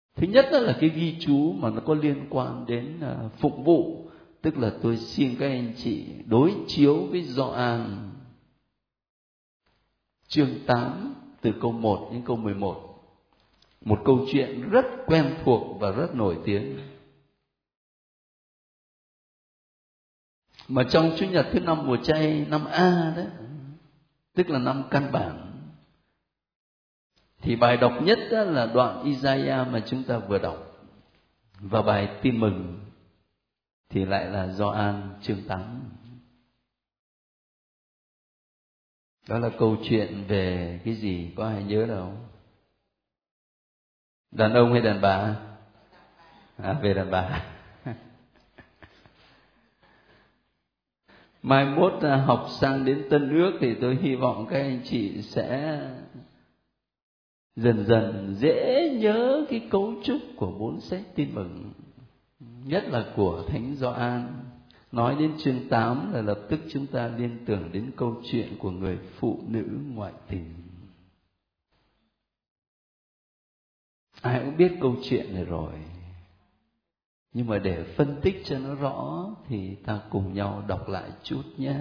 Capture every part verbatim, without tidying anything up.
Thứ nhất đó là cái ghi chú mà nó có liên quan đến phục vụ, tức là tôi xin các anh chị đối chiếu với Gioan chương tám từ câu một đến câu mười một. Một câu chuyện rất quen thuộc và rất nổi tiếng. Mà trong Chủ nhật thứ năm mùa chay, năm A đấy, tức là năm căn bản, thì bài đọc nhất đó là đoạn Isaiah mà chúng ta vừa đọc. Và bài tin mừng thì lại là Gioan chương tám. Đó là câu chuyện về cái gì, có ai nhớ đâu? Đàn ông hay đàn bà? À, về đàn bà. Mai mốt học sang đến Tân Ước thì tôi hy vọng các anh chị sẽ dần dần dễ nhớ cái cấu trúc của bốn sách tin mừng, nhất là của Thánh Gioan. Nói đến chương tám là lập tức chúng ta liên tưởng đến câu chuyện của người phụ nữ ngoại tình. Ai cũng biết câu chuyện này rồi, nhưng mà để phân tích cho nó rõ thì ta cùng nhau đọc lại chút nhé.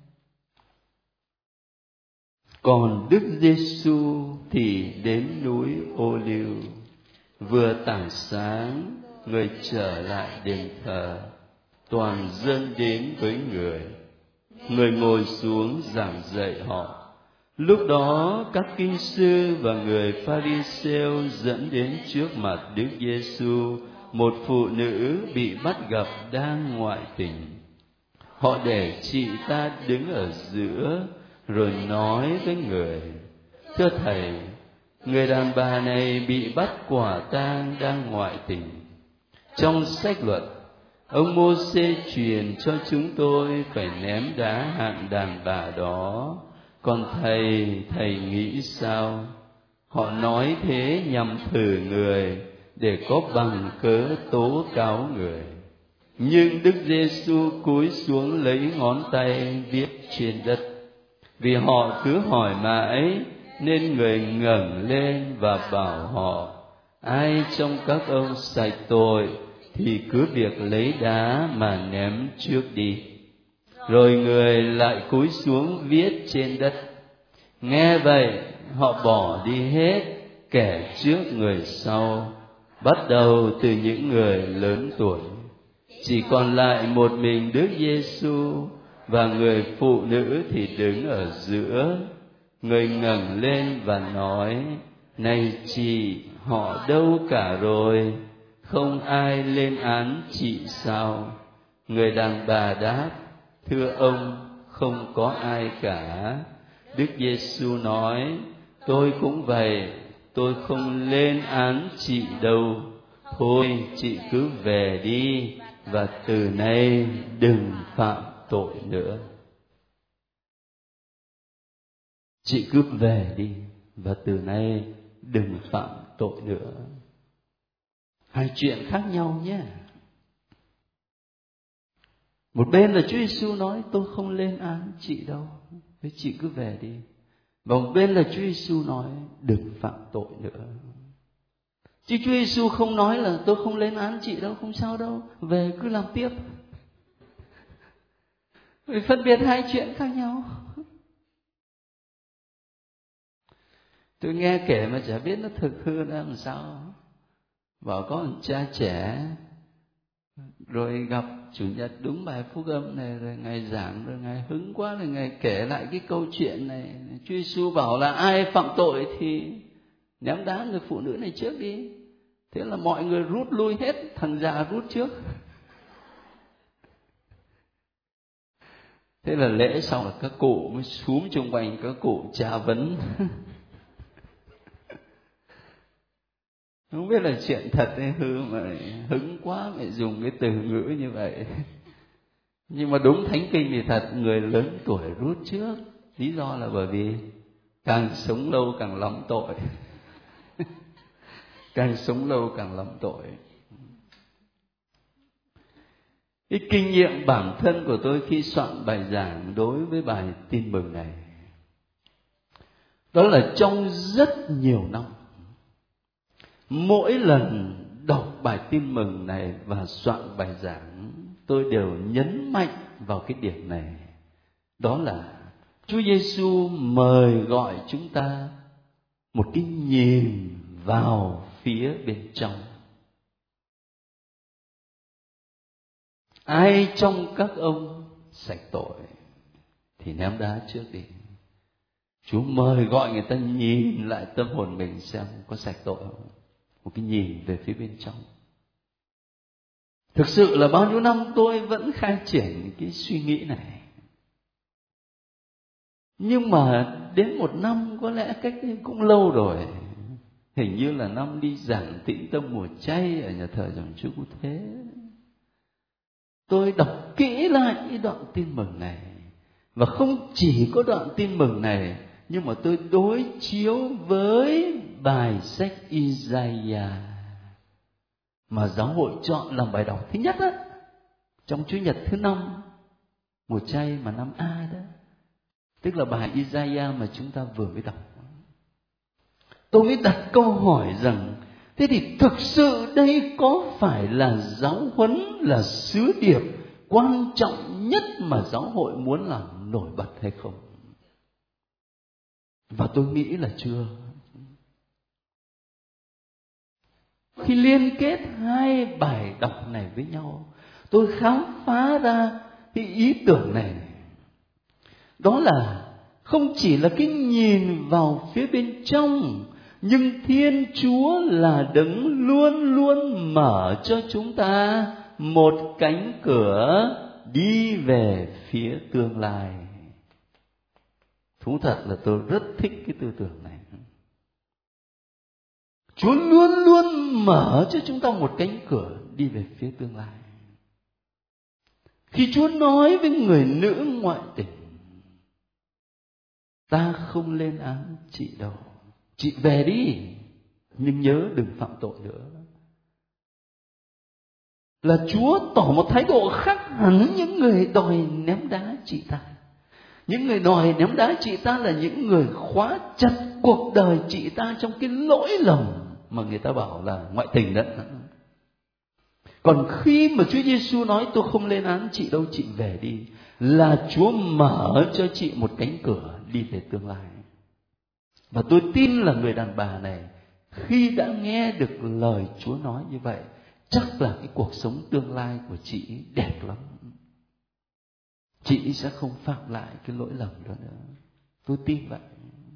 Còn Đức Giêsu thì đến núi Ô Liu, vừa tảng sáng, người trở lại đền thờ, toàn dân đến với người. Người ngồi xuống giảng dạy họ. Lúc đó các kinh sư và người Pha-ri-sêu dẫn đến trước mặt Đức Giêsu một phụ nữ bị bắt gặp đang ngoại tình. Họ để chị ta đứng ở giữa, rồi nói với người: Thưa Thầy, người đàn bà này bị bắt quả tang đang ngoại tình. Trong sách luật, ông Mô-sê truyền cho chúng tôi phải ném đá hạng đàn bà đó. Còn thầy, thầy nghĩ sao? Họ nói thế nhằm thử người, để có bằng cớ tố cáo người. Nhưng Đức Giêsu cúi xuống lấy ngón tay viết trên đất. Vì họ cứ hỏi mãi, nên người ngẩng lên và bảo họ: Ai trong các ông sạch tội thì cứ việc lấy đá mà ném trước đi. Rồi người lại cúi xuống viết trên đất. Nghe vậy, họ bỏ đi hết, kẻ trước người sau, bắt đầu từ những người lớn tuổi. Chỉ còn lại một mình Đức Giêsu, và người phụ nữ thì đứng ở giữa. Người ngẩng lên và nói: Này chị, họ đâu cả rồi? Không ai lên án chị sao? Người đàn bà đáp: Thưa ông, không có ai cả. Đức Giêsu nói: Tôi cũng vậy, tôi không lên án chị đâu. Thôi, chị cứ về đi, và từ nay đừng phạm tội nữa. Chị cứ về đi, và từ nay đừng phạm tội nữa. Hai chuyện khác nhau nhé. Một bên là Chúa Giêsu nói: Tôi không lên án chị đâu, thế chị cứ về đi. Và một bên là Chúa Giêsu nói: Đừng phạm tội nữa. Chứ Chúa Giêsu không nói là tôi không lên án chị đâu, không sao đâu, về cứ làm tiếp. Vì phân biệt hai chuyện khác nhau. Tôi nghe kể mà chả biết nó thực hư nó làm sao. Bảo có một cha trẻ, rồi gặp Chủ nhật đúng bài phúc âm này, rồi Ngài giảng, rồi Ngài hứng quá, rồi Ngài kể lại cái câu chuyện này. Chúa Giêsu bảo là ai phạm tội thì ném đá người phụ nữ này trước đi. Thế là mọi người rút lui hết, thằng già rút trước. Thế là lễ xong là các cụ mới xúm chung quanh, các cụ tra vấn. Không biết là chuyện thật hay hư mà hứng quá mày dùng cái từ ngữ như vậy. Nhưng mà đúng thánh kinh thì thật, người lớn tuổi rút trước. Lý do là bởi vì càng sống lâu càng lắm tội. Càng sống lâu càng lắm tội. Cái kinh nghiệm bản thân của tôi khi soạn bài giảng đối với bài tin mừng này, đó là trong rất nhiều năm, mỗi lần đọc bài tin mừng này và soạn bài giảng, tôi đều nhấn mạnh vào cái điểm này. Đó là Chúa Giêsu mời gọi chúng ta một cái nhìn vào phía bên trong. Ai trong các ông sạch tội thì ném đá trước đi. Chúa mời gọi người ta nhìn lại tâm hồn mình xem có sạch tội không. Một cái nhìn về phía bên trong. Thực sự là bao nhiêu năm tôi vẫn khai triển cái suy nghĩ này. Nhưng mà đến một năm, có lẽ cách đây cũng lâu rồi, hình như là năm đi giảng Tĩnh Tâm mùa chay ở nhà thờ dòng Chúa Cứu Thế, tôi đọc kỹ lại cái đoạn tin mừng này. Và không chỉ có đoạn tin mừng này, nhưng mà tôi đối chiếu với bài sách Isaiah mà giáo hội chọn làm bài đọc thứ nhất á, trong Chủ nhật thứ năm mùa chay mà năm A đó, tức là bài Isaiah mà chúng ta vừa mới đọc. Tôi mới đặt câu hỏi rằng, thế thì thực sự đây có phải là giáo huấn, là sứ điệp quan trọng nhất mà giáo hội muốn làm nổi bật hay không? Và tôi nghĩ là chưa. Khi liên kết hai bài đọc này với nhau, tôi khám phá ra cái ý tưởng này. Đó là không chỉ là cái nhìn vào phía bên trong, nhưng Thiên Chúa là đấng luôn luôn mở cho chúng ta một cánh cửa đi về phía tương lai. Thú thật là tôi rất thích cái tư tưởng này. Chúa luôn luôn mở cho chúng ta một cánh cửa đi về phía tương lai. Khi Chúa nói với người nữ ngoại tình, ta không lên án chị đâu, chị về đi, nhưng nhớ đừng phạm tội nữa, là Chúa tỏ một thái độ khác hẳn những người đòi ném đá chị ta. Những người đòi ném đá chị ta là những người khóa chặt cuộc đời chị ta trong cái lỗi lầm mà người ta bảo là ngoại tình đó. Còn khi mà Chúa Giêsu nói tôi không lên án chị đâu, chị về đi, là Chúa mở cho chị một cánh cửa đi về tương lai. Và tôi tin là người đàn bà này, khi đã nghe được lời Chúa nói như vậy, chắc là cái cuộc sống tương lai của chị đẹp lắm. Chị sẽ không phạm lại cái lỗi lầm đó nữa. Tôi tin vậy.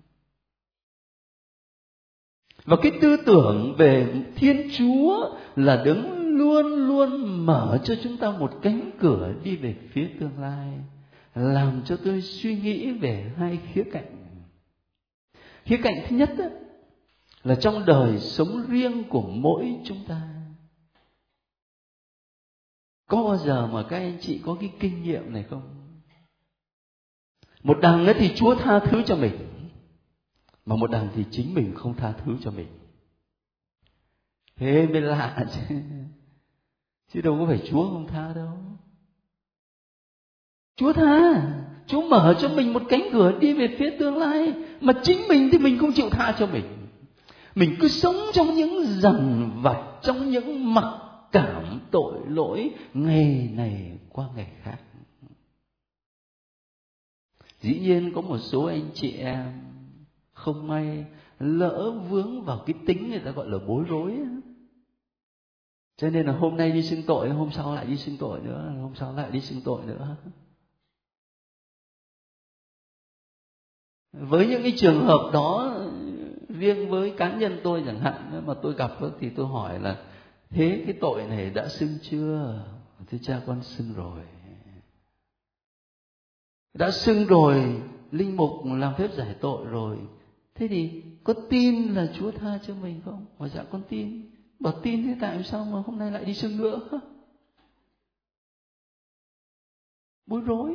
Và cái tư tưởng về Thiên Chúa là đấng luôn luôn mở cho chúng ta một cánh cửa đi về phía tương lai, làm cho tôi suy nghĩ về hai khía cạnh. Khía cạnh thứ nhất đó, là trong đời sống riêng của mỗi chúng ta. Có bao giờ mà các anh chị có cái kinh nghiệm này không? Một đằng ấy thì Chúa tha thứ cho mình, mà một đằng thì chính mình không tha thứ cho mình. Thế mới lạ chứ. Chứ đâu có phải Chúa không tha đâu. Chúa tha, Chúa mở cho mình một cánh cửa đi về phía tương lai, mà chính mình thì mình không chịu tha cho mình. Mình cứ sống trong những dằn vặt, trong những mặc cảm tội lỗi, ngày này qua ngày khác. Dĩ nhiên có một số anh chị em không may lỡ vướng vào cái tính người ta gọi là bối rối. Cho nên là hôm nay đi xưng tội, hôm sau lại đi xưng tội nữa, hôm sau lại đi xưng tội nữa. Với những cái trường hợp đó, riêng với cá nhân tôi chẳng hạn mà tôi gặp thì tôi hỏi là thế cái tội này đã xưng chưa? Thưa cha, con xưng rồi. Đã xưng rồi, linh mục làm phép giải tội rồi. Thế thì có tin là Chúa tha cho mình không? Hỏi dạ con tin. Bảo tin thế tại sao mà hôm nay lại đi xưng nữa? Bối rối.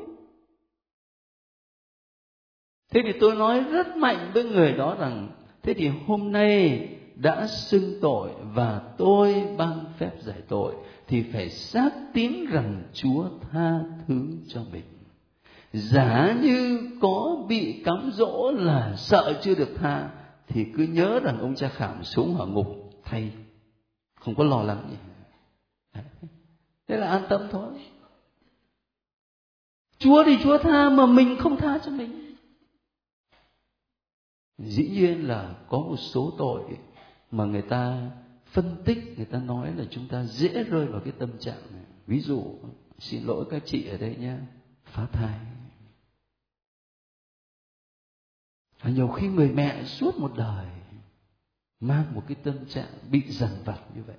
Thế thì tôi nói rất mạnh với người đó rằng, thế thì hôm nay đã xưng tội và tôi ban phép giải tội, thì phải xác tín rằng Chúa tha thứ cho mình. Giả như có bị cám dỗ là sợ chưa được tha, thì cứ nhớ rằng ông cha Khảm xuống hỏa ngục thay, không có lo lắng gì. Thế là an tâm thôi. Chúa thì Chúa tha mà mình không tha cho mình. Dĩ nhiên là có một số tội mà người ta phân tích, người ta nói là chúng ta dễ rơi vào cái tâm trạng này. Ví dụ, xin lỗi các chị ở đây nhé, phá thai. Và nhiều khi người mẹ suốt một đời mang một cái tâm trạng bị dằn vặt như vậy.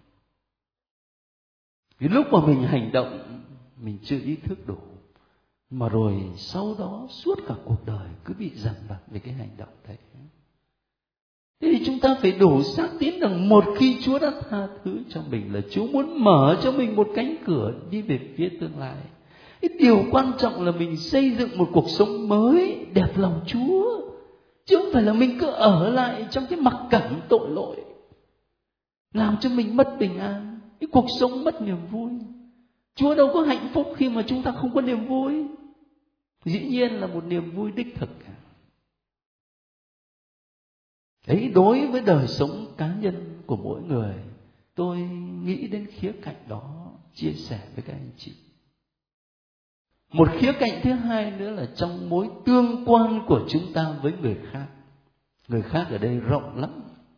Cái lúc mà mình hành động mình chưa ý thức đủ, mà rồi sau đó suốt cả cuộc đời cứ bị dằn vặt về cái hành động đấy. Thế thì chúng ta phải đủ xác tín rằng một khi Chúa đã tha thứ cho mình là Chúa muốn mở cho mình một cánh cửa đi về phía tương lai. Cái điều quan trọng là mình xây dựng một cuộc sống mới đẹp lòng Chúa, chứ không phải là mình cứ ở lại trong cái mặc cảm tội lỗi, làm cho mình mất bình an, cái cuộc sống mất niềm vui. Chúa đâu có hạnh phúc khi mà chúng ta không có niềm vui. Dĩ nhiên là một niềm vui đích thực. Đấy, đối với đời sống cá nhân của mỗi người, tôi nghĩ đến khía cạnh đó chia sẻ với các anh chị. Một khía cạnh thứ hai nữa là trong mối tương quan của chúng ta với người khác. Người khác ở đây rộng lắm.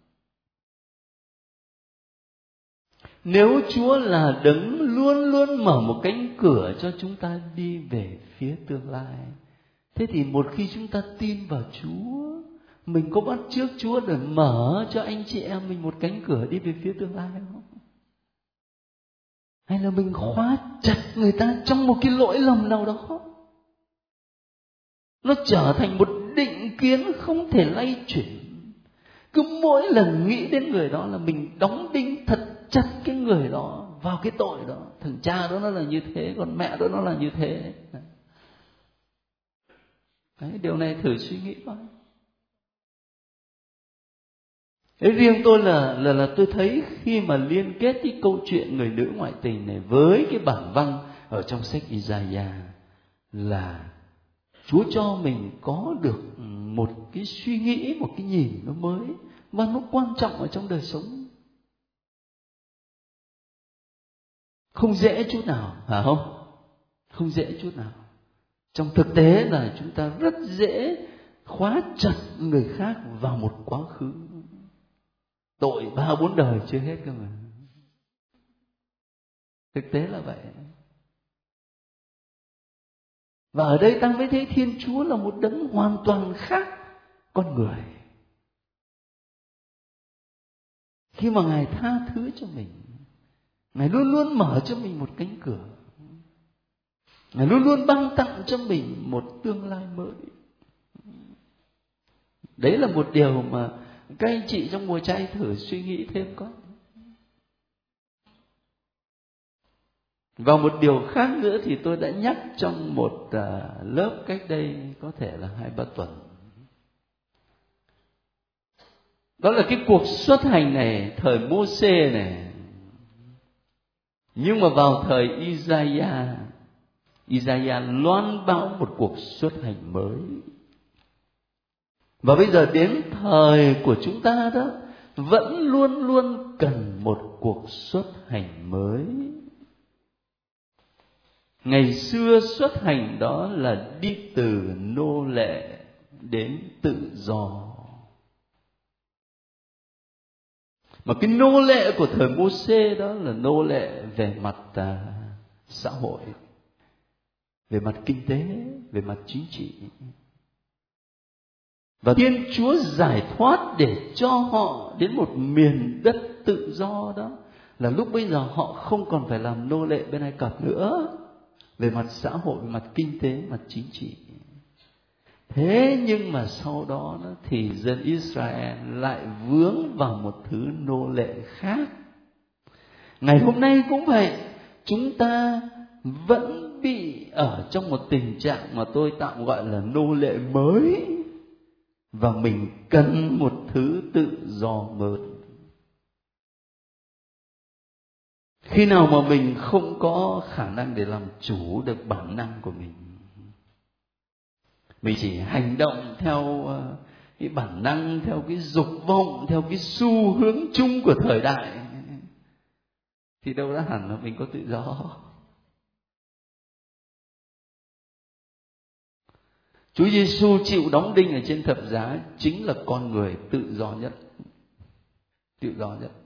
Nếu Chúa là đấng luôn luôn mở một cánh cửa cho chúng ta đi về phía tương lai, thế thì một khi chúng ta tin vào Chúa, mình có bắt chước Chúa để mở cho anh chị em mình một cánh cửa đi về phía tương lai không? Hay là mình khóa chặt người ta trong một cái lỗi lầm nào đó, nó trở thành một định kiến không thể lay chuyển. Cứ mỗi lần nghĩ đến người đó là mình đóng đinh thật chặt cái người đó vào cái tội đó. Thằng cha đó nó là như thế, còn mẹ đó nó là như thế. Đấy, điều này thử suy nghĩ coi. Thế riêng tôi là, là là tôi thấy khi mà liên kết cái câu chuyện người nữ ngoại tình này với cái bản văn ở trong sách Isaiah, là Chúa cho mình có được một cái suy nghĩ, một cái nhìn nó mới và nó quan trọng ở trong đời sống. Không dễ chút nào, phải không? Không dễ chút nào. Trong thực tế là chúng ta rất dễ khóa chặt người khác vào một quá khứ tội ba bốn đời chưa hết cơ mà. Thực tế là vậy. Và ở đây ta mới thấy Thiên Chúa là một đấng hoàn toàn khác con người. Khi mà Ngài tha thứ cho mình, Ngài luôn luôn mở cho mình một cánh cửa. Ngài luôn luôn ban tặng cho mình một tương lai mới. Đấy là một điều mà các anh chị trong mùa chay thử suy nghĩ thêm coi. Và một điều khác nữa thì tôi đã nhắc trong một uh, lớp cách đây có thể là hai ba tuần. Đó là cái cuộc xuất hành này, thời Mô-sê này. Nhưng mà vào thời Isaiah, Isaiah loan báo một cuộc xuất hành mới. Và bây giờ đến thời của chúng ta đó, vẫn luôn luôn cần một cuộc xuất hành mới. Ngày xưa xuất hành đó là đi từ nô lệ đến tự do. Mà cái nô lệ của thời Mô-sê đó là nô lệ về mặt à, xã hội, về mặt kinh tế, về mặt chính trị. Và Thiên Chúa giải thoát để cho họ đến một miền đất tự do đó, là lúc bây giờ họ không còn phải làm nô lệ bên Ai Cập nữa, về mặt xã hội, về mặt kinh tế, mặt chính trị. Thế nhưng mà sau đó, đó thì dân Israel lại vướng vào một thứ nô lệ khác. Ngày hôm nay cũng vậy, chúng ta vẫn bị ở trong một tình trạng mà tôi tạm gọi là nô lệ mới. Và mình cần một thứ tự do mới. Khi nào mà mình không có khả năng để làm chủ được bản năng của mình, mình chỉ hành động theo cái bản năng, theo cái dục vọng, theo cái xu hướng chung của thời đại, thì đâu đã hẳn là mình có tự do. Chúa Giêsu chịu đóng đinh ở trên thập giá chính là con người tự do nhất, tự do nhất.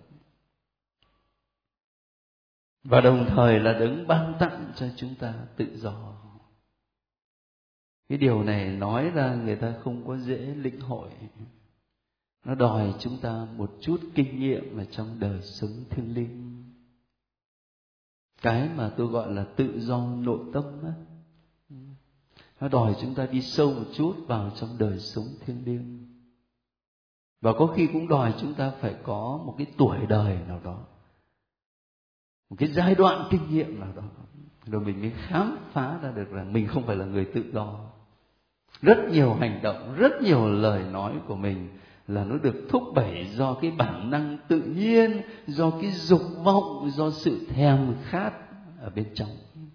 Và đồng thời là đấng ban tặng cho chúng ta tự do. Cái điều này nói ra người ta không có dễ lĩnh hội. Nó đòi chúng ta một chút kinh nghiệm ở trong đời sống thiêng liêng. Cái mà tôi gọi là tự do nội tâm á, nó đòi chúng ta đi sâu một chút vào trong đời sống thiêng liêng. Và có khi cũng đòi chúng ta phải có một cái tuổi đời nào đó, một cái giai đoạn kinh nghiệm nào đó, rồi mình mới khám phá ra được rằng mình không phải là người tự do. Rất nhiều hành động, rất nhiều lời nói của mình là nó được thúc đẩy do cái bản năng tự nhiên, do cái dục vọng, do sự thèm khát ở bên trong.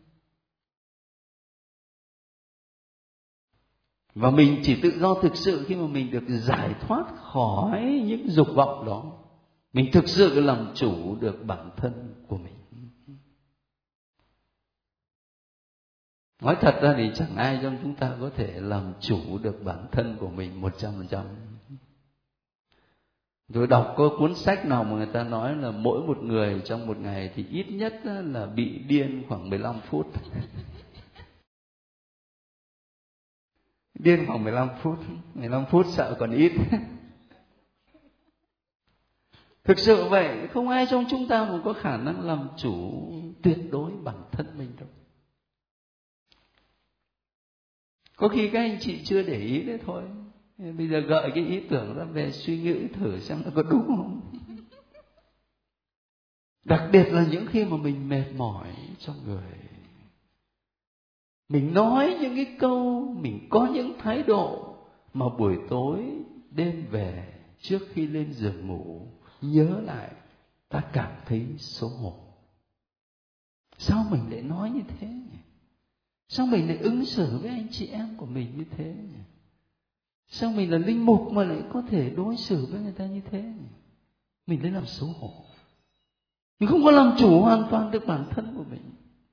Và mình chỉ tự do thực sự khi mà mình được giải thoát khỏi những dục vọng đó. Mình thực sự làm chủ được bản thân của mình. Nói thật ra thì chẳng ai trong chúng ta có thể làm chủ được bản thân của mình một trăm phần trăm. Tôi đọc có cuốn sách nào mà người ta nói là mỗi một người trong một ngày thì ít nhất là bị điên khoảng mười lăm phút. Điên khoảng mười lăm phút, mười lăm phút sợ còn ít. Thực sự vậy, không ai trong chúng ta mà có khả năng làm chủ tuyệt đối bản thân mình đâu. Có khi các anh chị chưa để ý đấy thôi. Bây giờ gợi cái ý tưởng ra về suy nghĩ thử xem nó có đúng không. Đặc biệt là những khi mà mình mệt mỏi trong người. Mình nói những cái câu, mình có những thái độ mà buổi tối đêm về trước khi lên giường ngủ nhớ lại ta cảm thấy xấu hổ. Sao mình lại nói như thế nhỉ? Sao mình lại ứng xử với anh chị em của mình như thế nhỉ? Sao mình là linh mục mà lại có thể đối xử với người ta như thế nhỉ? Mình lấy làm xấu hổ. Mình không có làm chủ hoàn toàn được bản thân của mình.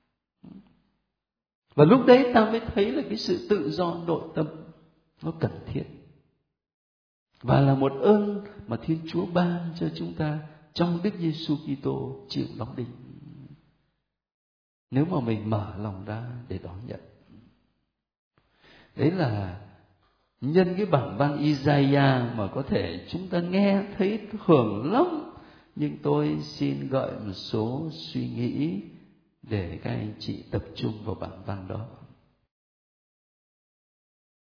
Và lúc đấy ta mới thấy là cái sự tự do nội tâm nó cần thiết. Và là một ơn mà Thiên Chúa ban cho chúng ta trong Đức Giêsu Kitô chịu đóng đinh. Nếu mà mình mở lòng ra để đón nhận. Đấy là nhân cái bản văn Isaiah mà có thể chúng ta nghe thấy hưởng lắm. Nhưng tôi xin gợi một số suy nghĩ để các anh chị tập trung vào bản văn đó.